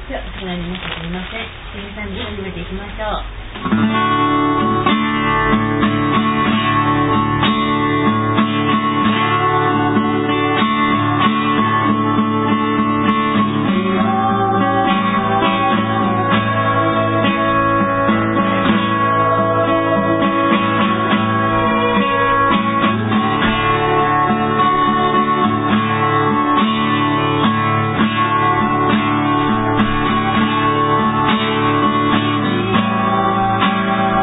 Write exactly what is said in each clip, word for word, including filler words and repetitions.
では、お気になりますすみません。皆さんで始めていきましょう。 「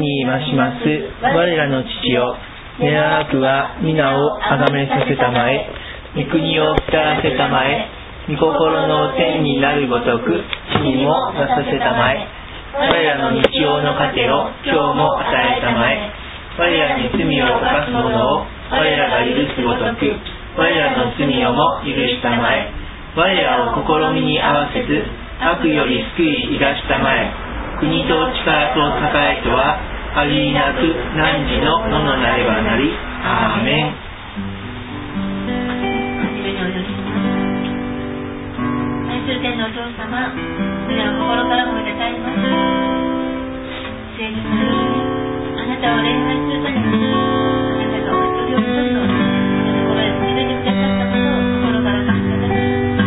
に増します我らの父よ、願わくは皆をあがめさせたまえ、御国を来たらせたまえ、御心の天になるごとく地にもなさせたまえ。我らの日曜の糧を今日も与えたまえ。我らに罪を犯す者を我らが許すごとく我らの罪をも許したまえ。我らを試みに合わせず悪より救いいらしたまえ。国と力と栄とは限りなく汝のものなればなり。アーメン。 愛する天のお父様、皆を心から褒めたたえます。聖日の夜にあなたを礼拝するために、あなたがお一人お一人の心へ導いてくださったことを心から感謝いたします。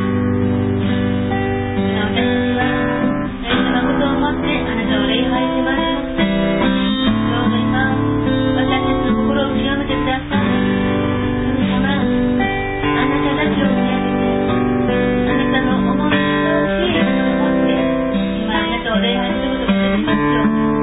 今私たちはイエスのことを思ってあなたを礼拝します。どうぞ今私たちの心を清めてください。神様、あなただけを見上げて、あなたの思いにふさわしいものを持って今あなたを礼拝することができますように。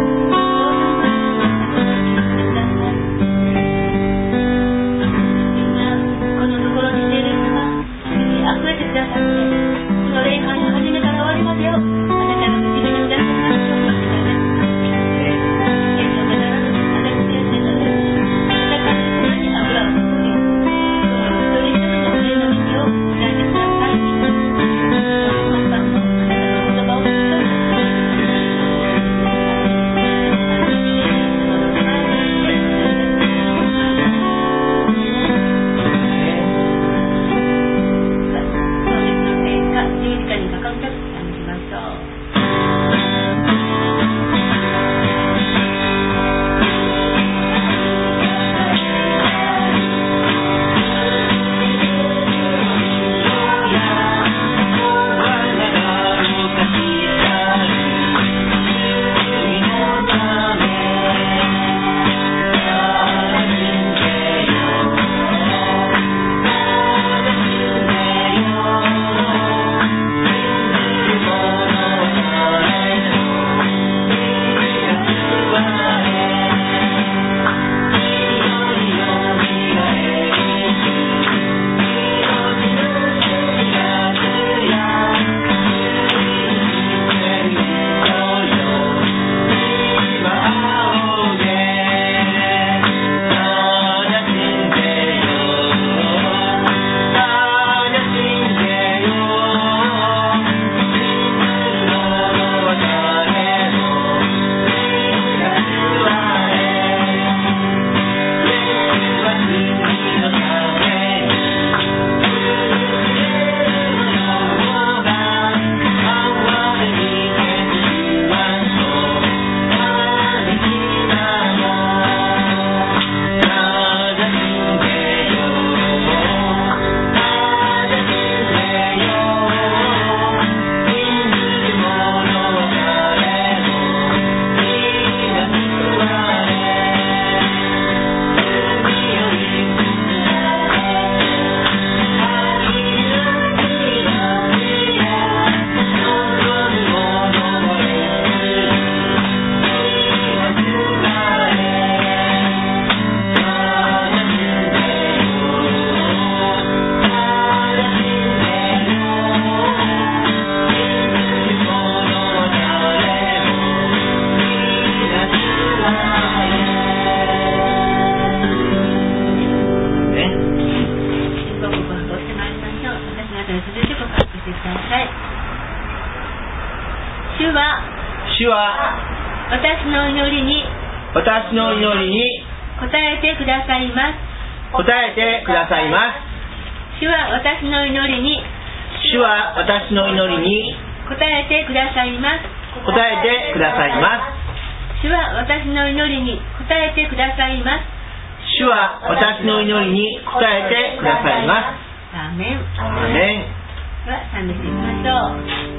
主は私の祈りに私の祈りに答えてくださいます。 答えてくださいます。 主は私の祈りに主は私の祈りに答えてくださいます。 答えてくださいます。 主は私の祈りに答えてくださいます。 主は私の祈りに答えてくださいます。 アーメン。 アーメン。 では賛美していきましょう。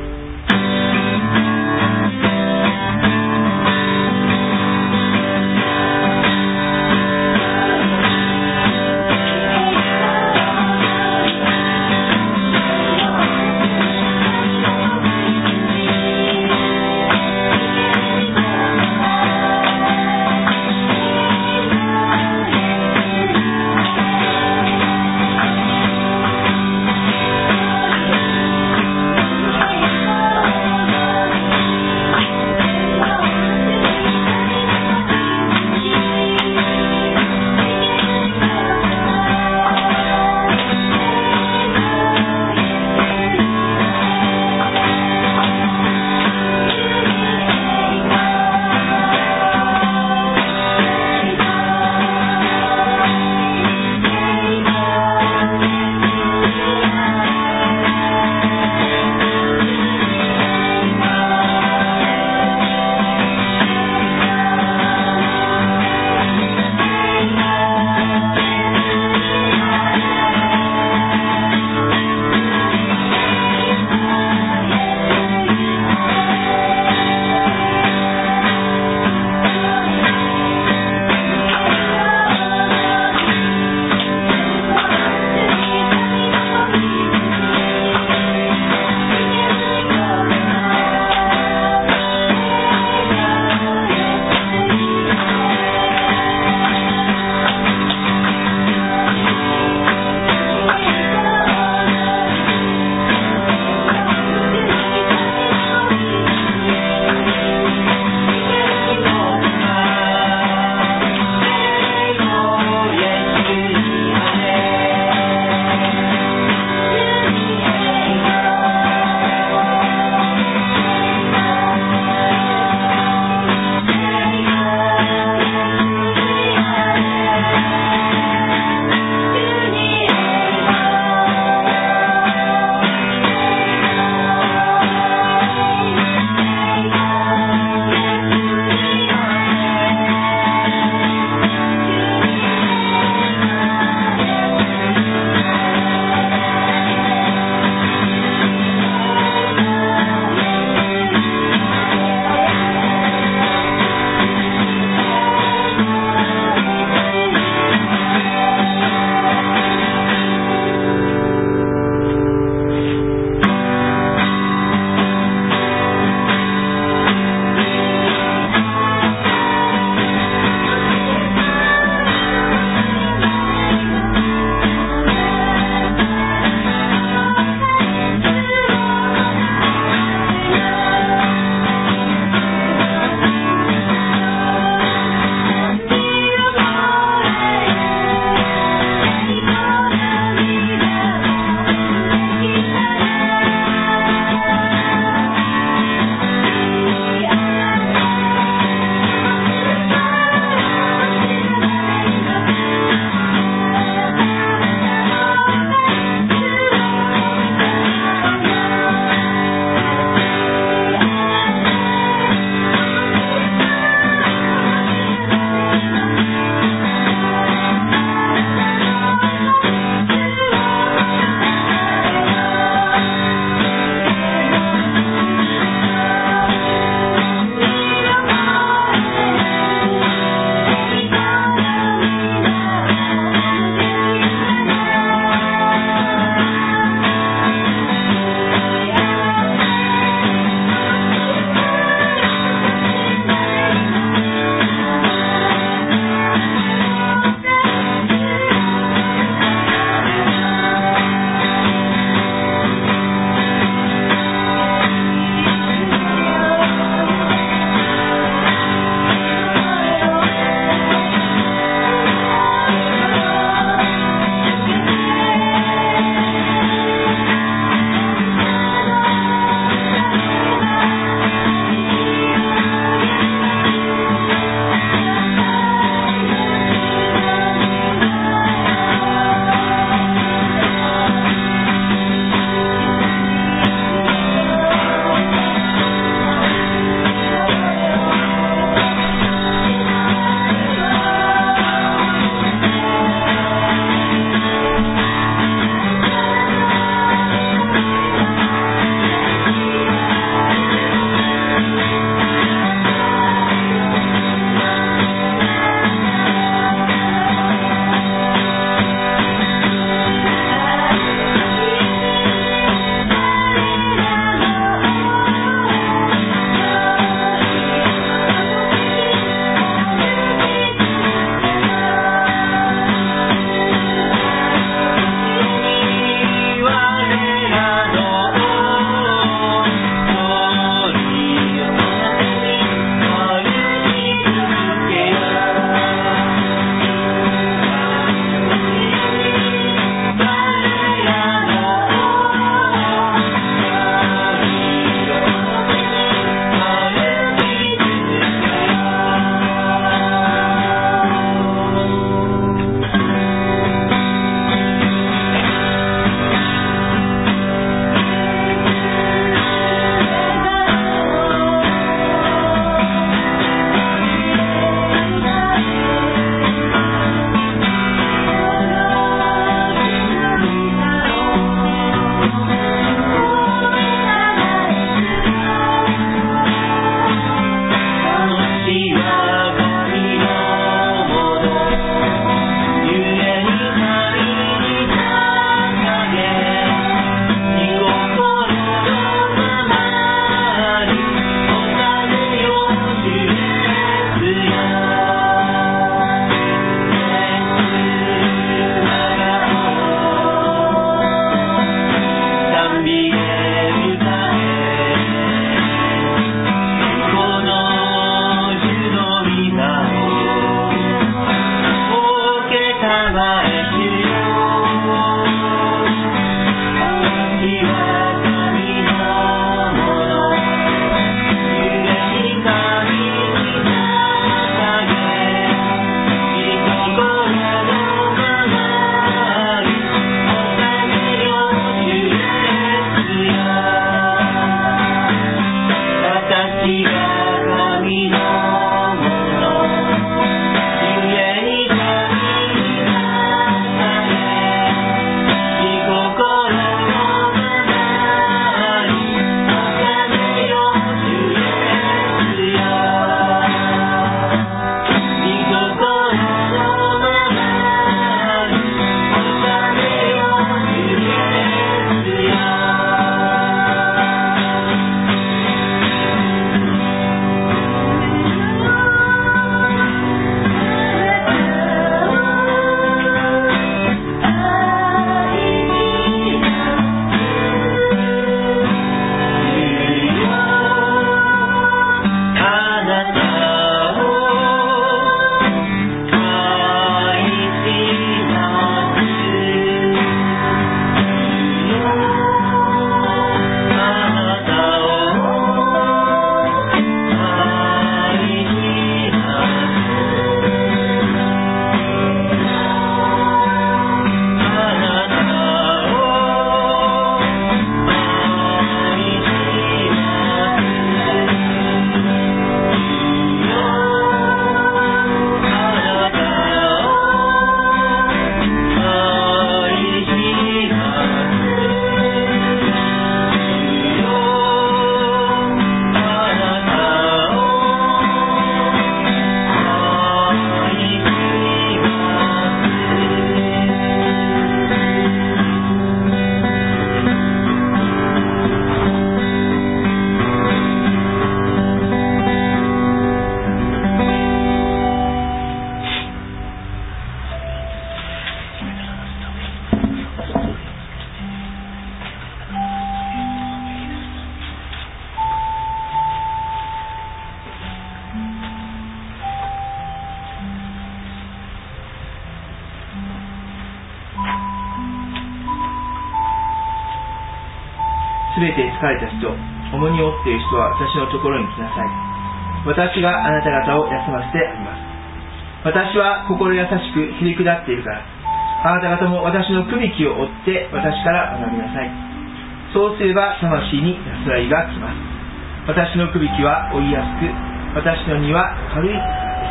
すべて疲れた人、重荷を負っている人は私のところに来なさい。私があなた方を休ませてあげます。私は心優しくへり下っているから、あなた方も私のくびきを追って私から学びなさい。そうすれば魂に安らぎが来ます。私のくびきは追いやすく、私の荷は軽い。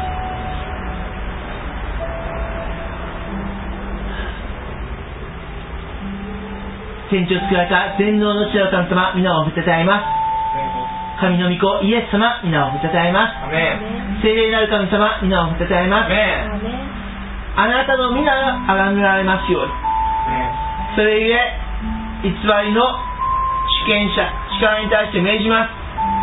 天地を作られた全能の父なる神様、皆を褒めたたえます。神の御子イエス様、皆を褒めたたえます。聖霊なる神様、皆を褒めたたえます。あなたの皆が崇められますように。それゆえ偽りの主権者、力に対して命じます。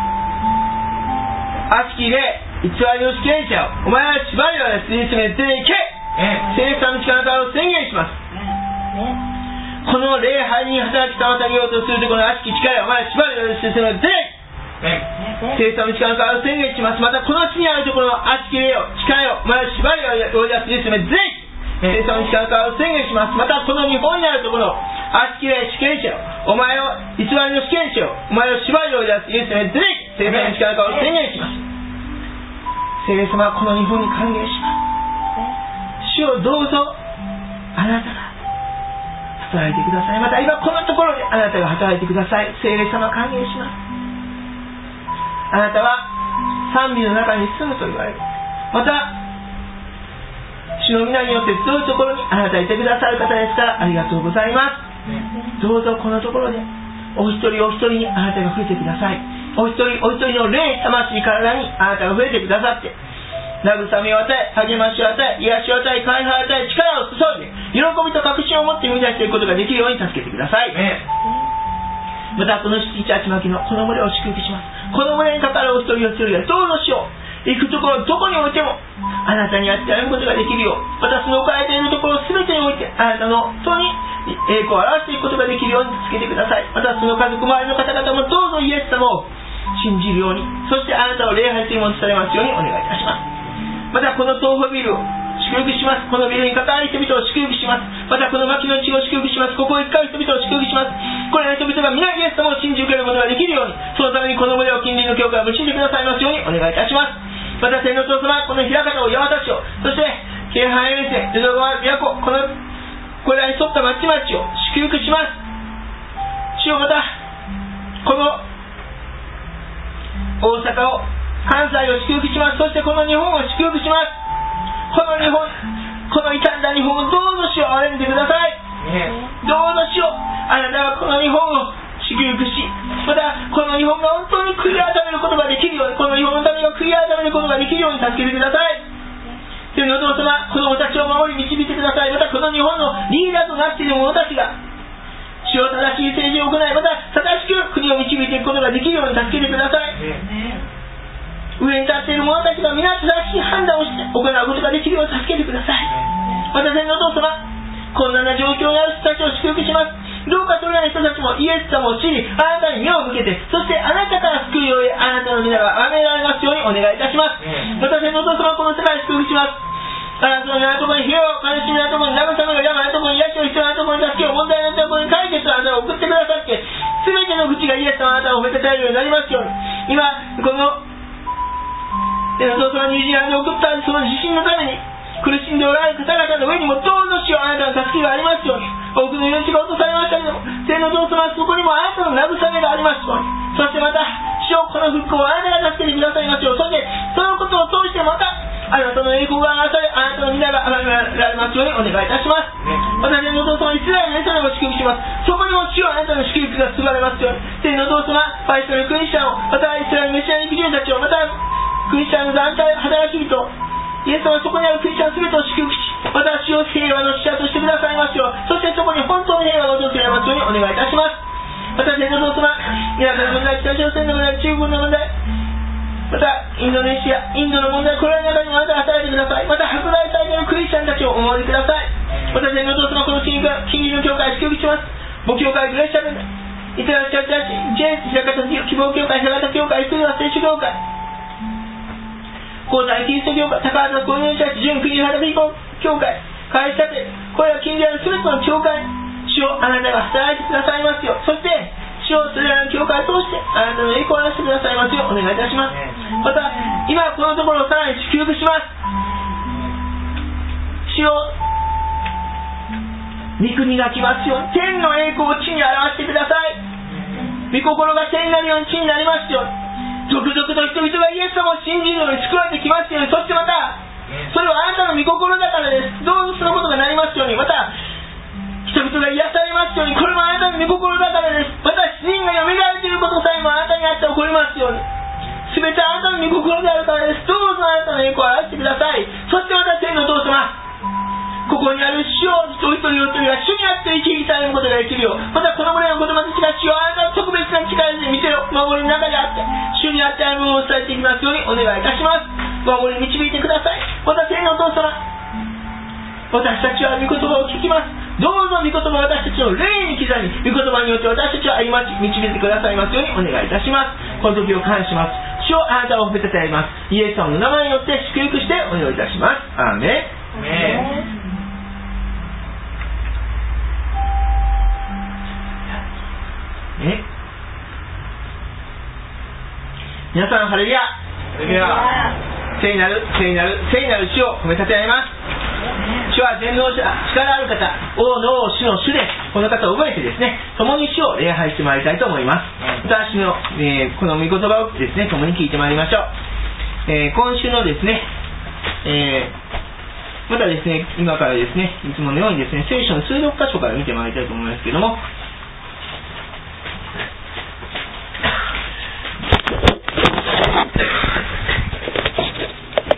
悪しき霊、偽りの主権者をお前は縛りをすりつめていけ。聖霊様の力を宣言します。この礼拝に働き妨げようとするところの悪しき力をお前は縛りをすりつめていけ。聖霊様の力を宣言します。またこの地にあるところの悪しき霊を力をお前は縛りをすりつめていけ。聖霊様の力を宣言します。またこの日本にあるところの悪しき霊主権者をお前を偽りの主権者をお前を縛りを出すイエス様に出てきて聖霊様の力を宣言します。聖霊様はこの日本に歓迎します。主をどうぞあなたが働いてください。また今このところであなたが働いてください。聖霊様歓迎します。あなたは賛美の中に住むと言われる。また主の皆によって集うところにあなたいてくださる方ですからありがとうございます。どうぞこのところでお一人お一人にあなたが触れてください。お一人お一人の霊、魂、体にあなたが触れてくださって慰めを与え、励ましを与え、癒しを与え、解放を与え、力を注いで喜びと確信を持って生み出していくことができるように助けてください。またこの七一八巻のこの群れを祝福します。この群れにかかるお一人お一人がどうぞしよう行くところどこにおいてもあなたにあって歩むことができるよう、またその置かれているところ全てにおいてあなたの本当に栄光を表していくことができるように助けてください。またその家族周りの方々もどうぞイエス様を信じるように、そしてあなたを礼拝するものとされますようにお願いいたします。またこの東宝ビルを祝福します。このビルに関わる人々を祝福します。またこの牧の地を祝福します。ここを行く人々を祝福します。これらの人々が皆イエス様を信じ受けることができるように、そのためにこの群れを近隣の教会を無視してくださいますようにお願いいたします。また天皇父様、この枚方を八幡市を、そして京阪沿線、淀川琵琶湖、このこれらに沿った町々を祝福します。主よ、またこの大阪を、関西を祝福します。そしてこの日本を祝福します。この日本、この傷んだ日本をどうぞ主を憐れんでください。どうぞ主よ、あなたはこの日本を祝福し、またこの日本が本当に悔い改めることができるように、この日本のためが悔い改めることができるように助けてください。天のお父様、子供たちを守り導いてください。またこの日本のリーダーとなっている者たちが主を正しい政治を行い、また正しく国を導いていくことができるように助けてください。上に立っている者たちが皆正しい判断をして行うことができるように助けてください。また天のお父様、困難な状況にある人たちを祝福します。どうかそれらの人たちもイエス様を知り、あなたに目を向けて、そしてあなたから救いを得、あなたの皆が崇められますようにお願いいたします。また天のお父様、この世界を祝福します。あなたの皆のところに平和を、悲しみのところに慰めを、病のところに癒しを、必要なところに助けを、問題のところに解決をあなたを送ってくださって、すべての口がイエス様あなたを褒めてたえるようになりますように。今この天のお父様、ニュージーランドで送ったその地震のために苦しんでおられる方々の上にもどうぞ主よ、あなたの助けがありますように。多くの命が落とされましたけども、天のお父様、そこにもあなたの慰めがありますように。そしてまた主よ、この復興をあなたが助けてくださいますよう。そしてそのことを通してまたあなたの栄光が表され、あなたの皆が崇められますようにお願いいたします。また天のお父様、イスラエルのエサレも祝福します。そこにも主よ、あなたの祝福が注がれますように。天のお父様、パレスチナのクリスチャンを、またイスラエルのメシアニック人たちを、またクリスチャンの団体、働き人、イエス様はそこにあるクリスチャン全てを祝福し、また主を平和の使者としてくださいますよう。そしてそこに本当の平和が訪れますようにお願いいたします。また天のお父様、イラクの問題、北朝鮮の問題、中国の問題、またインドネシア、インドの問題、これらの中にもあなたが働いてください。また迫害されているクリスチャンたちをお守りください。また天のお父様、この近隣の教会を祝福します。母教会、グレッシャル、イスラエルチャーチャーチ、ジェイス、平方希望教会、平方教会、イスラエル聖書教会、高台キリスト教会、高畑コミュニティチャーチ、準国原ピーポー教会、会社でこれら近隣のすべての教会、主をあなたが働いてくださいますよ。そして主をそれらしてあなたの栄光を表してくださいますようお願いいたします。また今このところをさらに祝福します。主よ、御国が来ますように、天の栄光を地に表してください。御心が天になるように地になりますように、続々と人々がイエス様を信じるように作られてきますように、そしてまたそれはあなたの御心だからです。どうぞそのことがなりますように、また人々が癒されますように、これもあなたの御心だからです。また死人がよみがえるということさえもあなたにあって起こりますように、すべてあなたの御心であるからです。どうぞあなたの栄光を表してください。そしてまた天のお父様、ここにある主を一人一人が主にあって生き生きされることができるよう、またこの胸の子供たちが主をあなたの特別な力で見てよ守りの中であって主にあって歩みを伝えていきますようにお願いいたします。守りに導いてください。また天のお父様、私たちは御言葉を聞きます。どうぞ御言葉を私たちの霊に刻み、御言葉によって私たちを歩まち導いてくださいますようにお願いいたします。この時を感謝します。主をあなたを褒めたたえます。イエス様の名前によって祝福してお祈りいたします。アーメン。 ねね、皆さんハレルヤ、 それでは聖なる聖なる聖なる主を褒めたたえます。主は全能者、力ある方、王の王、主の主です。この方を覚えてですね、共に主を礼拝してまいりたいと思います。私の、えー、この御言葉をですね、共に聞いてまいりましょう。えー、今週のですね、えー、またですね、今からですね、いつものようにですね、聖書の数読箇所から見てまいりたいと思いますけれども、